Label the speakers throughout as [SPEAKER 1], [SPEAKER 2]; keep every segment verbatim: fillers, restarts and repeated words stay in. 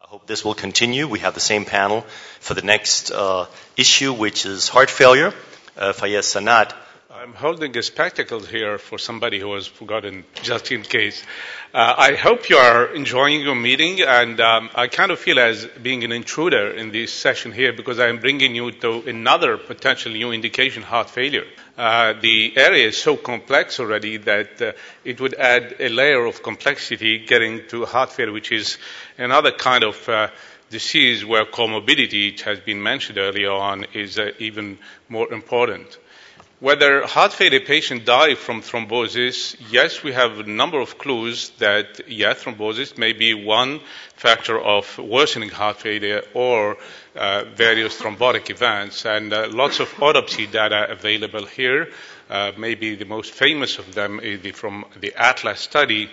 [SPEAKER 1] I hope this will continue. We have the same panel for the next uh, issue, which is heart failure. Uh, Fayez Sanat.
[SPEAKER 2] I'm holding a spectacle here for somebody who has forgotten, just in case. Uh, I hope you are enjoying your meeting, and um, I kind of feel as being an intruder in this session here because I'm bringing you to another potential new indication, heart failure. Uh, the area is so complex already that uh, it would add a layer of complexity getting to heart failure, which is another kind of uh, disease where comorbidity, which has been mentioned earlier on, is uh, even more important. Whether heart failure patients die from thrombosis, yes, we have a number of clues that, yes, thrombosis may be one factor of worsening heart failure or uh, various thrombotic events, and uh, lots of autopsy data available here. Uh, maybe the most famous of them is the, from the ATLAS study,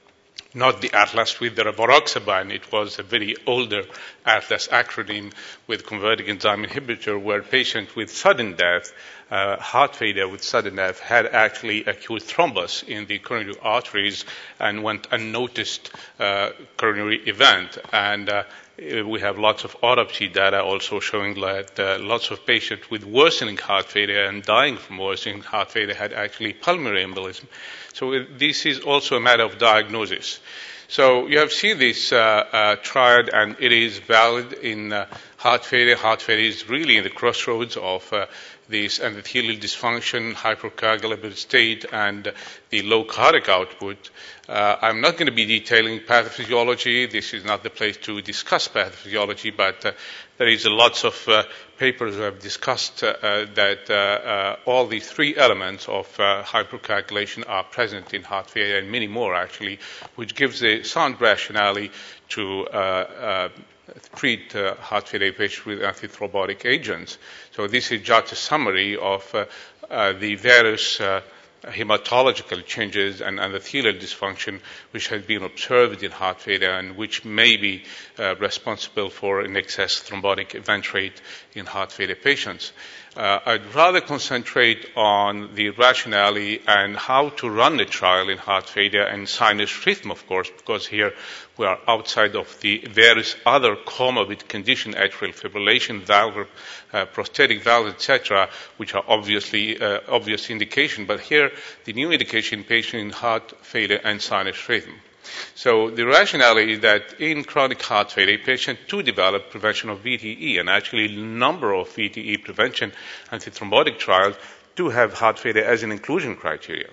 [SPEAKER 2] not the ATLAS with the rivaroxaban. It was a very older ATLAS acronym with converting enzyme inhibitor where patients with sudden death, uh, heart failure with sudden death, had actually acute thrombus in the coronary arteries and went unnoticed uh, coronary event. And uh, we have lots of autopsy data also showing that uh, lots of patients with worsening heart failure and dying from worsening heart failure had actually pulmonary embolism. So it, this is also a matter of diagnosis. So you have seen this uh, uh, triad, and it is valid in uh, heart failure. Heart failure is really in the crossroads of uh, this endothelial dysfunction, hypercoagulable state, and the low cardiac output. Uh, I'm not going to be detailing pathophysiology. This is not the place to discuss pathophysiology, but uh, there is a lots of uh, papers that have discussed uh, uh, that uh, uh, all the three elements of uh, hypercoagulation are present in heart failure, and many more actually, which gives a sound rationale to uh, uh, treat uh, heart failure patients with antithrombotic agents. So this is just a summary of uh, uh, the various uh, hematological changes and endothelial dysfunction which has been observed in heart failure and which may be uh, responsible for an excess thrombotic event rate in heart failure patients. Uh, I'd rather concentrate on the rationale and how to run the trial in heart failure and sinus rhythm, of course, because here we are outside of the various other comorbid conditions, atrial fibrillation, valve, uh, prosthetic valves, et cetera, which are obviously uh, obvious indication. But here, the new indication in patients in heart failure and sinus rhythm. So the rationale is that in chronic heart failure, patients do develop prevention of V T E, and actually a number of V T E prevention antithrombotic trials do have heart failure as an inclusion criteria.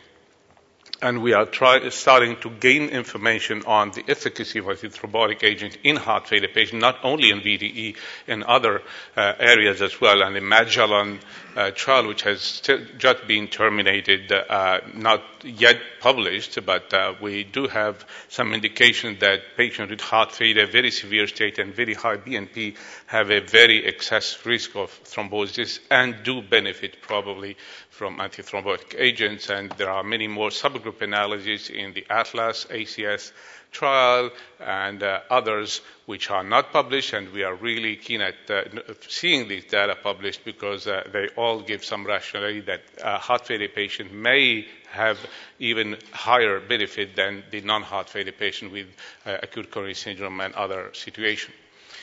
[SPEAKER 2] And we are try, starting to gain information on the efficacy of antithrombotic agent in heart failure patients, not only in V T E, in other uh, areas as well. And the Magellan uh, trial, which has still just been terminated, uh, not yet published, but uh, we do have some indication that patients with heart failure, very severe state and very high B N P, have a very excess risk of thrombosis and do benefit probably from antithrombotic agents. And there are many more subgroup analyses in the ATLAS, A C S trial, and uh, others which are not published, and we are really keen at uh, seeing these data published because uh, they all give some rationale that uh, heart failure patient may have even higher benefit than the non-heart failure patient with uh, acute coronary syndrome and other situations.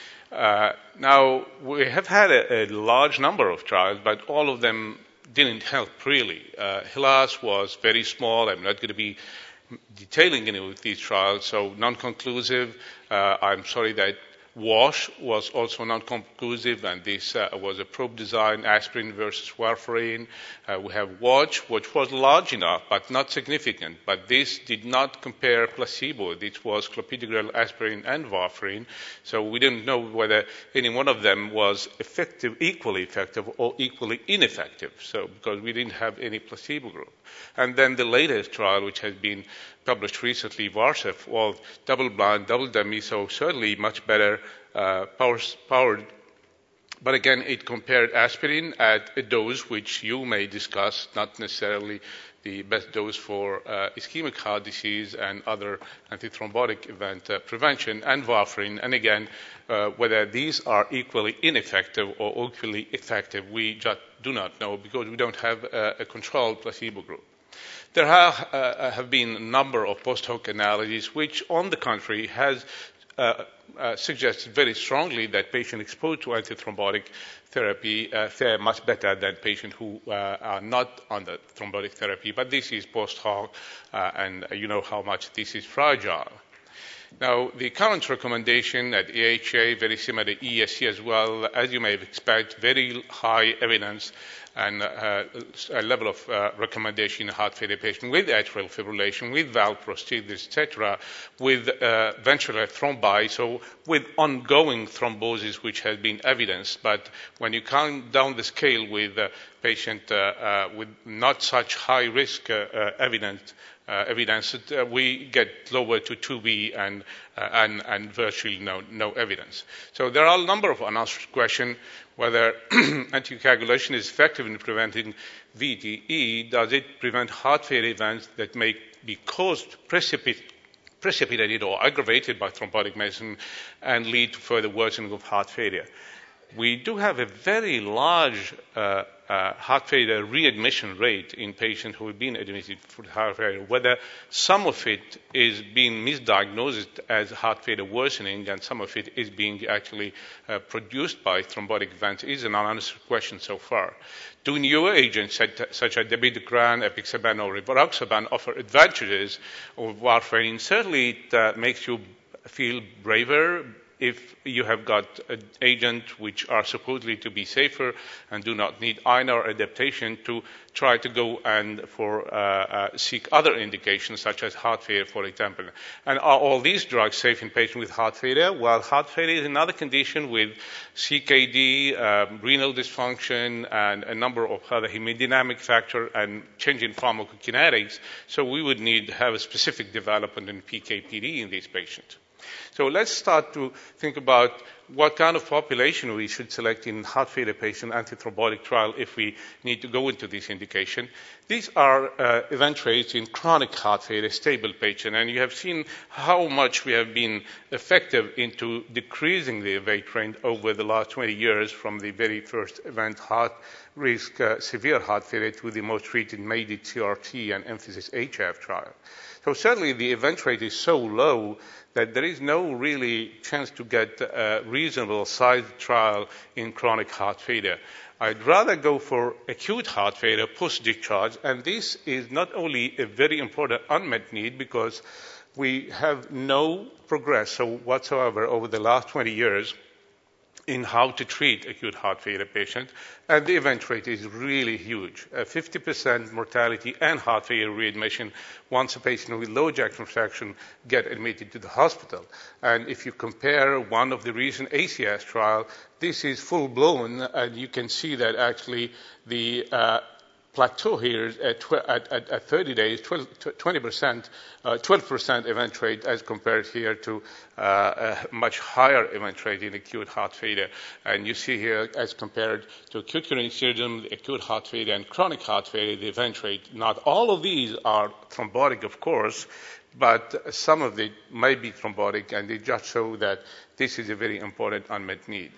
[SPEAKER 2] Uh, now, we have had a, a large number of trials, but all of them didn't help really. Uh, HELAS was very small. I'm not going to be detailing any of these trials, so non-conclusive. Uh, I'm sorry that WASH was also non-conclusive, and this uh, was a probe design, aspirin versus warfarin. Uh, we have WATCH, which was large enough, but not significant. But this did not compare placebo. This was clopidogrel, aspirin, and warfarin. So we didn't know whether any one of them was effective, equally effective, or equally ineffective. So because we didn't have any placebo group. And then the latest trial, which has been published recently, VARSEF, was double-blind, double-dummy, so certainly much better uh, power, powered. But again, it compared aspirin at a dose which you may discuss, not necessarily the best dose for uh, ischemic heart disease and other antithrombotic event uh, prevention, and warfarin. And again, uh, whether these are equally ineffective or equally effective, we just do not know because we don't have uh, a controlled placebo group. There have, uh, have been a number of post hoc analyses which, on the contrary, has uh, uh, suggests very strongly that patients exposed to antithrombotic therapy uh, fare much better than patients who uh, are not on the thrombotic therapy. But this is post hoc, uh, and you know how much this is fragile. Now, the current recommendation at A H A, very similar to E S C as well, as you may expect, very high evidence and uh, a level of uh, recommendation in heart failure patient with atrial fibrillation, with valve prosthesis, et cetera, with uh, ventricular thrombi, so with ongoing thrombosis, which has been evidenced. But when you count down the scale with a patient uh, uh, with not such high risk uh, uh, evidence, Uh, evidence, uh, we get lower to two B and, uh, and, and virtually no, no evidence. So there are a number of unanswered questions whether anticoagulation is effective in preventing V T E. Does it prevent heart failure events that may be caused precipit- precipitated or aggravated by thrombotic medicine and lead to further worsening of heart failure? We do have a very large uh, uh, heart failure readmission rate in patients who have been admitted for heart failure. Whether some of it is being misdiagnosed as heart failure worsening and some of it is being actually uh, produced by thrombotic events is an unanswered question so far. Do newer agents such as dabigatran, apixaban, or rivaroxaban offer advantages of warfarin? Certainly it uh, makes you feel braver if you have got an agent which are supposedly to be safer and do not need I N R adaptation to try to go and for uh, uh, seek other indications such as heart failure, for example. And are all these drugs safe in patients with heart failure? Well, heart failure is another condition with C K D, um, renal dysfunction, and a number of other hemodynamic factors and change in pharmacokinetics. So we would need to have a specific development in P K P D in these patients. So let's start to think about what kind of population we should select in heart failure patient antithrombotic trial if we need to go into this indication. These are uh, event rates in chronic heart failure, stable patient, and you have seen how much we have been effective into decreasing the event rate over the last twenty years from the very first event heart risk uh, severe heart failure to the most treated MADIT C R T and Emphysys H F trial. So certainly the event rate is so low that there is no really chance to get a reasonable sized trial in chronic heart failure. I'd rather go for acute heart failure post-discharge, and this is not only a very important unmet need because we have no progress so whatsoever over the last twenty years in how to treat acute heart failure patients, and the event rate is really huge. Uh, fifty percent mortality and heart failure readmission once a patient with low ejection fraction get admitted to the hospital. And if you compare one of the recent A C S trial, this is full-blown, and you can see that actually the uh, plateau here at, tw- at, at, at thirty days, twelve, twenty percent, uh, twelve percent event rate as compared here to uh, a much higher event rate in acute heart failure. And you see here as compared to acute coronary syndrome, acute heart failure, and chronic heart failure, the event rate. Not all of these are thrombotic, of course, but some of them may be thrombotic, and they just show that this is a very important unmet need.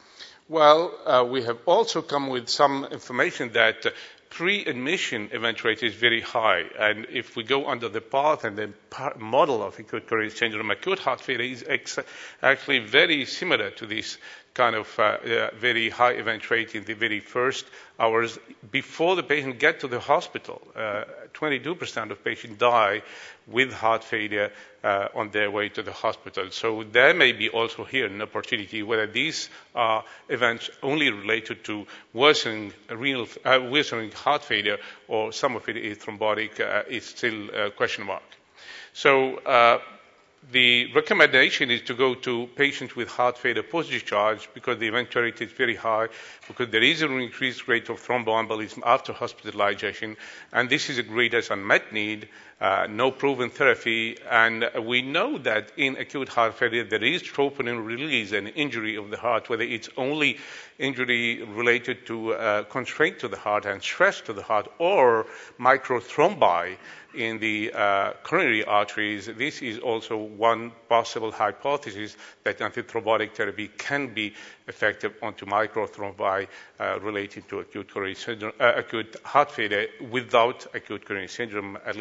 [SPEAKER 2] Well, uh, we have also come with some information that uh, pre-admission event rate is very high. And if we go under the path and the model of acute coronary syndrome, acute heart failure is ex- actually very similar to this kind of uh, uh, very high event rate in the very first hours before the patient get to the hospital. Uh, twenty-two percent of patients die with heart failure uh, on their way to the hospital. So there may be also here an opportunity whether these are events only related to worsening renal, uh, worsening heart failure or some of it is thrombotic uh, is still a question mark. So uh, the recommendation is to go to patients with heart failure post-discharge because the event rate is very high, because there is an increased rate of thromboembolism after hospitalization, and this is a greatest unmet need, uh, no proven therapy, and we know that in acute heart failure there is troponin release and injury of the heart, whether it's only injury related to uh, constraint to the heart and stress to the heart or microthrombi in the uh, coronary arteries. This is also one possible hypothesis that antithrombotic therapy can be effective onto microthrombi uh, related to acute coronary syndrome, uh, acute heart failure without acute coronary syndrome. At least evidence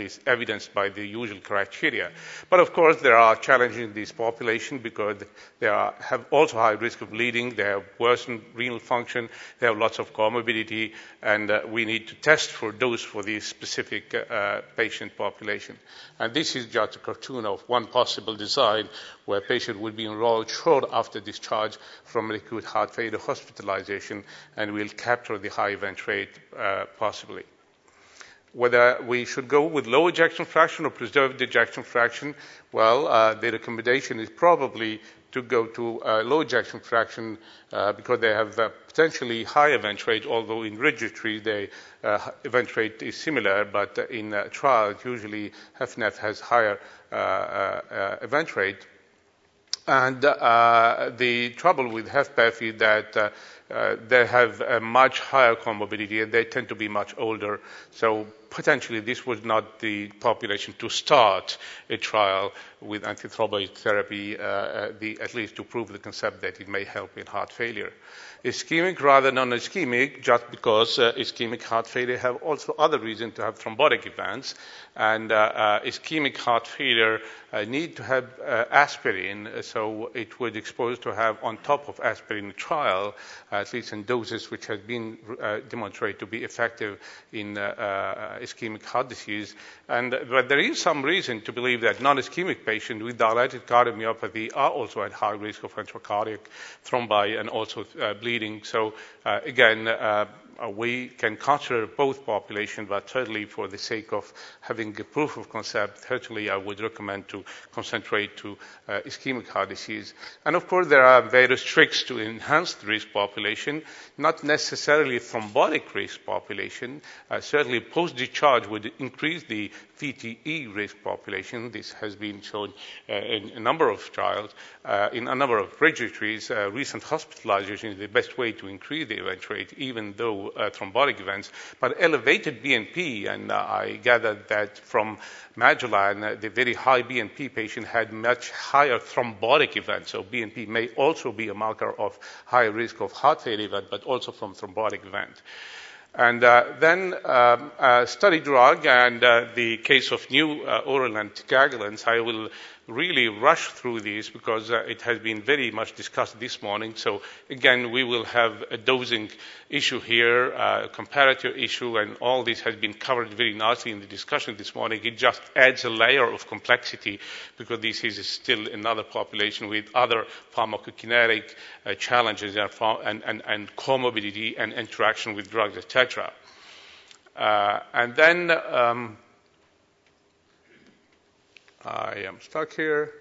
[SPEAKER 2] evidenced by the usual criteria. But of course, there are challenges in this population because they are, have also high risk of bleeding, they have worsened renal function, they have lots of comorbidity, and uh, we need to test for dose for this specific uh, patient population. And this is just a cartoon of one possible design where a patient would be enrolled short after discharge from an acute heart failure hospitalization, and will capture the high event rate uh, possibly. Whether we should go with low ejection fraction or preserved ejection fraction, well, uh, the recommendation is probably to go to uh, low ejection fraction uh, because they have uh, potentially high event rate, although in registry the uh, event rate is similar, but in uh, trials usually H F N F has higher uh, uh, event rate. And uh, the trouble with H F pEF is that uh, uh, they have a much higher comorbidity and they tend to be much older. So potentially this was not the population to start a trial with antithrombotic therapy, uh, uh, the, at least to prove the concept that it may help in heart failure. Ischemic rather than non-ischemic, just because uh, ischemic heart failure have also other reasons to have thrombotic events. And uh, uh, ischemic heart failure uh, need to have uh, aspirin, so it would expose to have on top of aspirin trial, uh, at least in doses which has been uh, demonstrated to be effective in uh, uh, ischemic heart disease. And but there is some reason to believe that non-ischemic patients with dilated cardiomyopathy are also at high risk of intracardiac thrombi and also uh, bleeding. So uh, again, uh, we can consider both populations, but certainly for the sake of having a proof of concept, certainly I would recommend to concentrate to uh, ischemic heart disease. And of course, there are various tricks to enhance the risk population, not necessarily thrombotic risk population. Uh, certainly post-discharge would increase the V T E risk population. This has been shown uh, in a number of trials, uh, in a number of registries. Uh, recent hospitalization is the best way to increase the event rate, even though uh, thrombotic events. But elevated B N P, and uh, I gathered that from Magellan, uh, the very high B N P patient had much higher thrombotic events. So B N P may also be a marker of high risk of heart failure event, but also from thrombotic event. And uh, then um, uh, study drug and uh, the case of new uh, oral anticoagulants. I will really rush through these because uh, it has been very much discussed this morning. So again, we will have a dosing issue here, a comparator issue, and all this has been covered very nicely in the discussion this morning. It just adds a layer of complexity because this is still another population with other pharmacokinetic uh, challenges and, and, and comorbidity and interaction with drugs, et cetera. Uh, and then um, I am stuck here.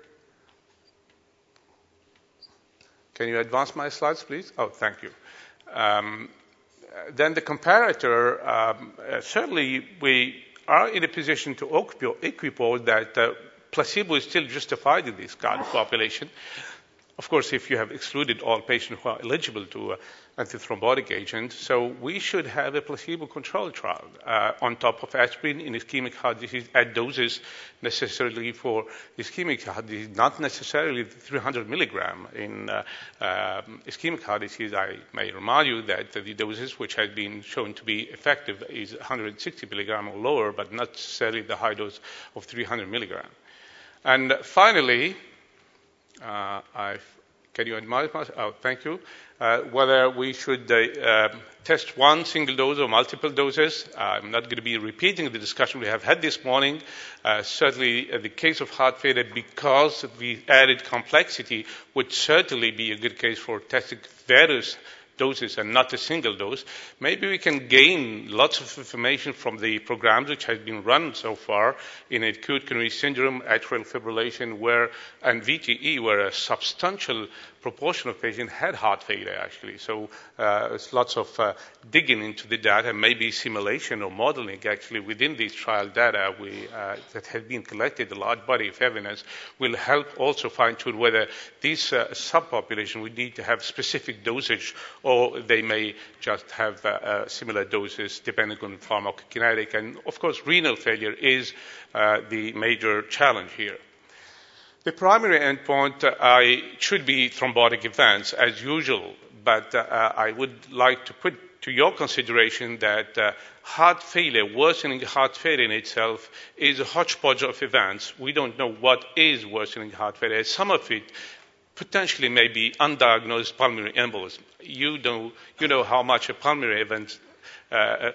[SPEAKER 2] Can you advance my slides, please? Oh, thank you. Um, then the comparator, um, uh, certainly we are in a position to equipose that uh, placebo is still justified in this kind of population. Of course, if you have excluded all patients who are eligible to uh, antithrombotic agents, so we should have a placebo-controlled trial uh, on top of aspirin in ischemic heart disease at doses necessarily for ischemic heart disease, not necessarily three hundred milligram. In uh, um, ischemic heart disease, I may remind you that the doses which have been shown to be effective is one hundred sixty milligram or lower, but not necessarily the high dose of three hundred milligram. And finally, Uh, I've, can you advise my, oh, thank you. Uh, whether we should uh, uh, test one single dose or multiple doses. I'm not going to be repeating the discussion we have had this morning. Uh, certainly, uh, the case of heart failure, because of the added complexity, would certainly be a good case for testing various doses and not a single dose. Maybe we can gain lots of information from the programs which have been run so far in acute coronary syndrome, atrial fibrillation, where and V T E, where a substantial proportion of patients had heart failure, actually. So uh, it's lots of uh, digging into the data, maybe simulation or modeling, actually, within these trial data we, uh, that have been collected, a large body of evidence, will help also fine-tune whether these uh, subpopulation would need to have specific dosage or they may just have uh, uh, similar doses depending on pharmacokinetic. And, of course, renal failure is uh, the major challenge here. The primary endpoint uh, I should be thrombotic events, as usual, but uh, I would like to put to your consideration that uh, heart failure, worsening heart failure in itself, is a hodgepodge of events. We don't know what is worsening heart failure. Some of it potentially may be undiagnosed pulmonary embolism. You know, you know how much a pulmonary event, uh,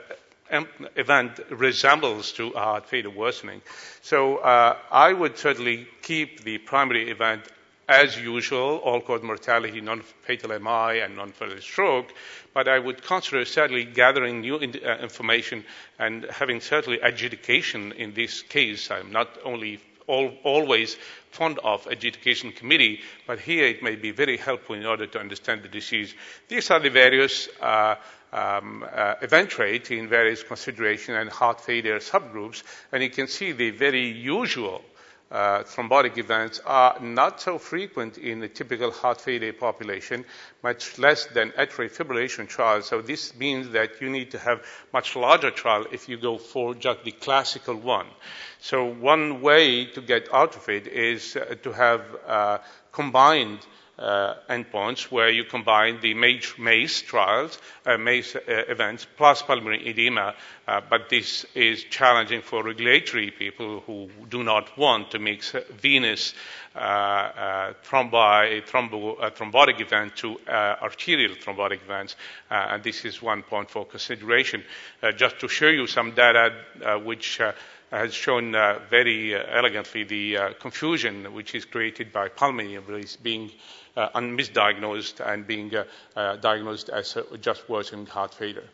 [SPEAKER 2] event resembles to a heart failure worsening. So uh, I would certainly keep the primary event as usual, all-cause mortality, non-fatal M I, and non-fatal stroke, but I would consider certainly gathering new in, uh, information and having certainly adjudication in this case. I'm not only all, always fond of adjudication committee, but here it may be very helpful in order to understand the disease. These are the various uh, um, uh, event rate in various consideration and heart failure subgroups, and you can see the very usual Uh, thrombotic events are not so frequent in the typical heart failure population, much less than atrial fibrillation trials. So this means that you need to have much larger trial if you go for just the classical one. So one way to get out of it is uh, to have uh, combined Uh, endpoints where you combine the MACE trials, uh, MACE uh, events, plus pulmonary edema, uh, but this is challenging for regulatory people who do not want to mix venous uh, uh, thrombi, thrombo, uh, thrombotic event to uh, arterial thrombotic events, uh, and this is one point for consideration. Uh, just to show you some data uh, which uh, has shown uh, very uh, elegantly the uh, confusion which is created by pulmonary embolism being uh, misdiagnosed and being uh, uh, diagnosed as uh, just worsening heart failure.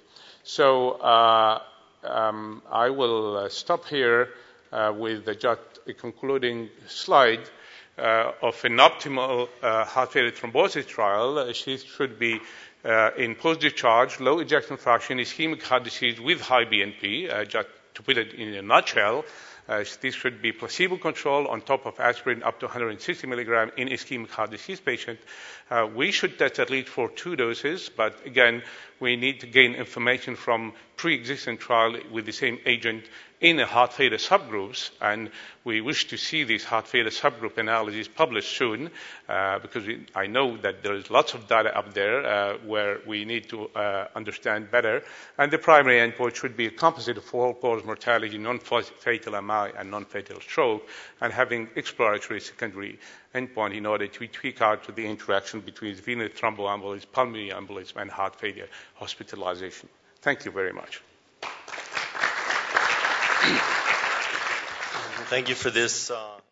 [SPEAKER 2] So uh, um, I will uh, stop here uh, with uh, just a concluding slide uh, of an optimal uh, heart failure thrombosis trial. Uh, she should be uh, in post-discharge, low ejection fraction, ischemic heart disease with high B N P, uh, just to put it in a nutshell. Uh, this should be placebo-controlled on top of aspirin up to one hundred sixty milligrams in ischemic heart disease patient. Uh, we should test at least for two doses, but again, we need to gain information from pre-existing trial with the same agent in the heart failure subgroups, and we wish to see these heart failure subgroup analyses published soon, uh, because we, I know that there is lots of data up there uh, where we need to uh, understand better. And the primary endpoint should be a composite of all-cause mortality, non-fatal M I, and non-fatal stroke, and having exploratory secondary endpoint in order to tweak out to the interaction between venous thromboembolism, pulmonary embolism, and heart failure hospitalization. Thank you very much.
[SPEAKER 1] Thank you for this. Uh